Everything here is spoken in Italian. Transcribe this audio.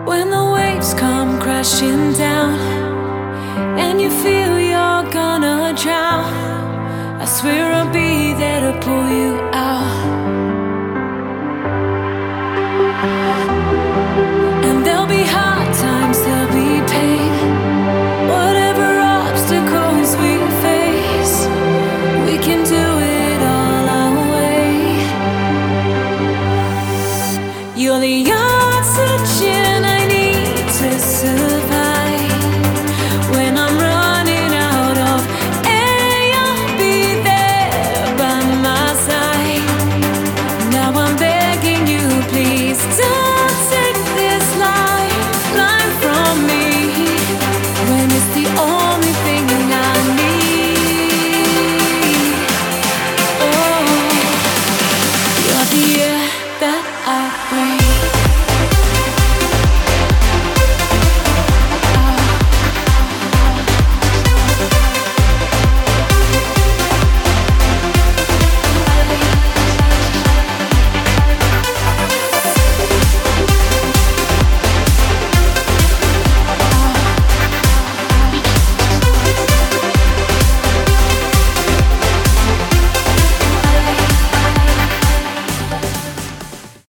When the waves come crashing down and you feel you're gonna drown, I swear I'll be